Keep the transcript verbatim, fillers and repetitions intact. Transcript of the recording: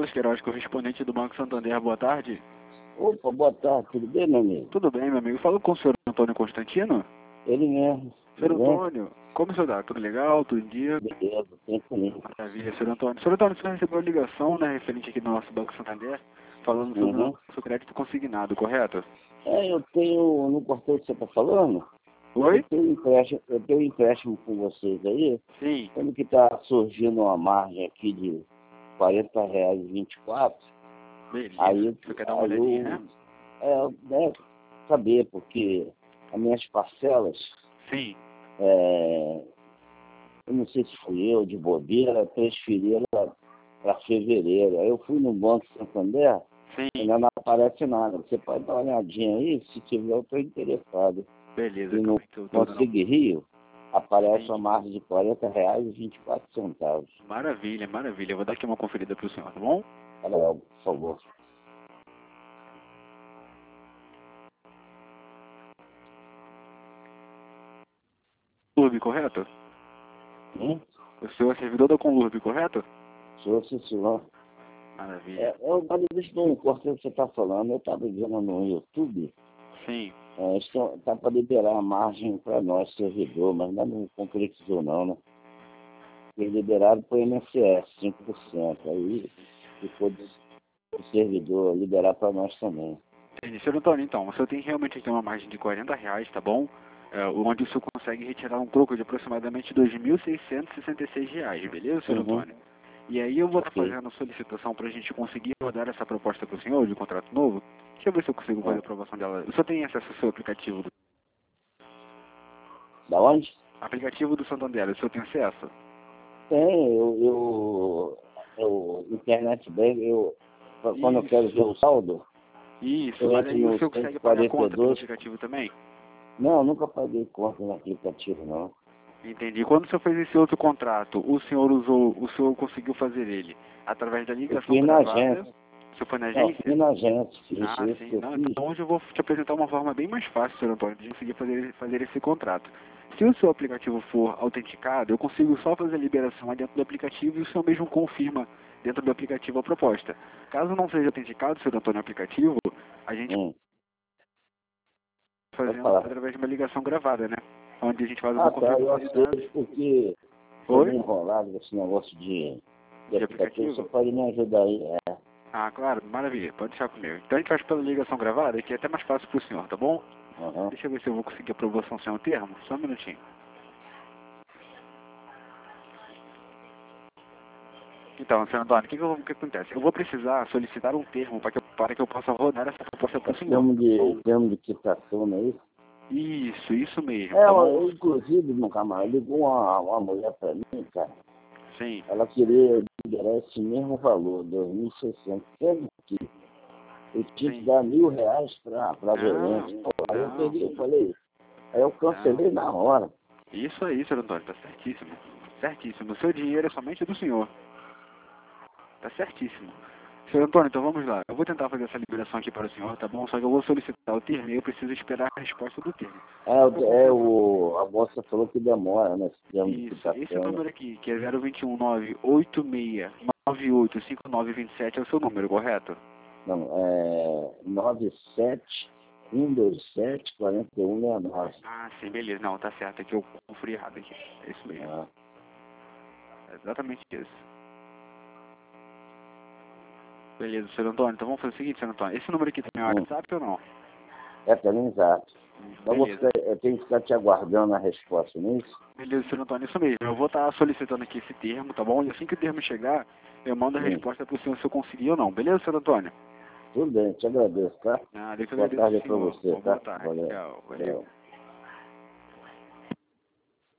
Carlos Queiroz, correspondente do Banco Santander. Boa tarde. Opa, boa tarde, tudo bem, meu amigo? Tudo bem, meu amigo. Falo com o senhor Antônio Constantino? Ele mesmo. Senhor Tudo bem? Antônio, como o senhor está? Tudo legal? Tudo em dia? Beleza, tranquilo. Maravilha, senhor Antônio. Senhor Antônio, o senhor recebeu a ligação, né, referente aqui do nosso Banco Santander, falando sobre Uhum. o nosso crédito consignado, correto? É, eu tenho, no quartel que você está falando, Oi? eu tenho, um empréstimo, eu tenho um empréstimo com vocês aí, Sim. quando que está surgindo uma margem aqui de quarenta reais e vinte e quatro, Beleza. aí, O senhor quer dar uma aí olhadinha, eu, né? é, né, saber, porque as minhas parcelas, Sim. é, eu não sei se fui eu, de bobeira, transferi ela para fevereiro. Aí eu fui no Banco Santander, Sim. ainda não aparece nada. Você pode dar uma olhadinha aí, se tiver eu estou interessado. Beleza, E no calma aí que eu tô dando... Consigo Rio, aparece Sim. uma margem de quarenta reais e vinte e quatro centavos. Maravilha, maravilha. Eu vou dar aqui uma conferida pro senhor, tá bom? Olha lá, por favor. Conlurb, correto? Hum? O senhor é servidor da Conlurb, correto? Sou sim, senhor. Maravilha. É, eu, mas deixa eu ver um corte que você está falando. Eu estava vendo no YouTube, Sim. é, está para liberar a margem para nós, servidor, mas ainda não concretizou não, né? Eles liberaram para o I N S S, cinco por cento. Aí ficou de o servidor liberar para nós também. Entendi. Senhor Antônio, então, o senhor tem realmente aqui uma margem de quarenta reais, tá bom? É, onde o senhor consegue retirar um troco de aproximadamente dois mil seiscentos e sessenta e seis reais, beleza, senhor Uhum. Antônio? E aí eu vou estar Ok. fazendo a solicitação para a gente conseguir rodar essa proposta para o senhor de contrato novo. Deixa eu ver se eu consigo fazer a Ah. aprovação dela. O senhor tem acesso ao seu aplicativo do Da onde? aplicativo do Santander? O senhor tem acesso? Tem, eu, eu, eu internet bank, eu, quando eu quero ver Isso. o saldo, Isso, eu mas entro aí o no senhor consegue pagar a conta pelo cento e quarenta e dois. aplicativo também? Não, nunca paguei conta no aplicativo, não. Entendi. Quando o senhor fez esse outro contrato, o senhor usou, o senhor conseguiu fazer ele através da Eu ligação fiz na gravada? agência. O senhor foi na Não, eu agência? fiz na agência, fiz Ah, isso sim. que eu Não, fiz. então hoje eu vou te apresentar uma forma bem mais fácil, senhor Antônio, de conseguir fazer, fazer esse contrato. Se o seu aplicativo for autenticado, eu consigo só fazer a liberação lá dentro do aplicativo e o senhor mesmo confirma dentro do aplicativo a proposta. Caso não seja autenticado, senhor Antônio, o aplicativo, a gente Hum, pode fazendo falar. através de uma ligação gravada, né? Onde a gente faz uma Ah, tá, eu confirmação de dados. aceito porque estou Oi? bem enrolado com esse negócio de, de De aplicativo. Você aplicativo? pode me ajudar aí? É. Ah, claro, maravilha, pode deixar comigo. Então a gente faz pela ligação gravada, que é até mais fácil pro senhor, tá bom? Uhum. Deixa eu ver se eu vou conseguir a aprovação sem o termo, só um minutinho. Então, senhor Antônio, o que, que, eu- o que acontece? Eu vou precisar solicitar um termo para que, eu, para que eu possa rodar essa proposta para o senhor, Termo tá bom? de, termo de quitação, não é isso? Isso, isso mesmo, É, tá eu, bom? eu, inclusive, meu camarada, ligou uma, uma mulher pra mim, cara. Sim, Ela queria liberar esse mesmo valor, dois mil e seiscentos, sendo que eu tinha que sim. dar mil reais pra, pra Não, gerente. Pô, aí eu não, peguei e falei, aí eu não. cancelei na hora. Isso aí, senhor Antônio, tá certíssimo. Certíssimo. O seu dinheiro é somente do senhor. Tá certíssimo. Senhor Antônio, então vamos lá. Eu vou tentar fazer essa liberação aqui para o senhor, tá bom? Só que eu vou solicitar o termo e eu preciso esperar a resposta do termo. É, Só pra eu é confirmar. o, a moça falou que demora, né, esse termo de Isso, esse quitação, né? número aqui, que é zero dois um nove oito seis nove oito cinco nove dois sete, é o seu número, correto? Não, é nove sete um dois sete quatro um seis nove. Ah, sim, beleza. Não, tá certo. É que eu conferi errado aqui. É isso mesmo. Ah, É exatamente isso. Beleza, senhor Antônio. Então vamos fazer o seguinte, senhor Antônio. Esse número aqui tem hum, WhatsApp ou não? é pelo exato. Então vou Beleza. ficar, eu tenho que ficar te aguardando a resposta, não é isso? Beleza, senhor Antônio. Isso mesmo. Eu vou estar solicitando aqui esse termo, tá bom? E assim que o termo chegar, eu mando a Hum. resposta pro senhor se eu conseguir ou não. Beleza, senhor Antônio? Tudo bem, te agradeço, tá? Ah, eu que Boa agradeço tarde ao para senhor. você, Uma tá? boa tarde. Valeu. Tchau. Valeu. Valeu.